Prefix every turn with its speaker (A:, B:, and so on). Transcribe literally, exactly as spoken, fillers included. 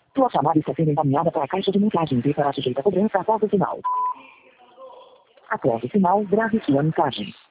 A: Tua chamada está sendo encaminhada para a caixa de mensagens e será sujeita a cobrança após o sinal. Após o sinal, grave sua mensagem.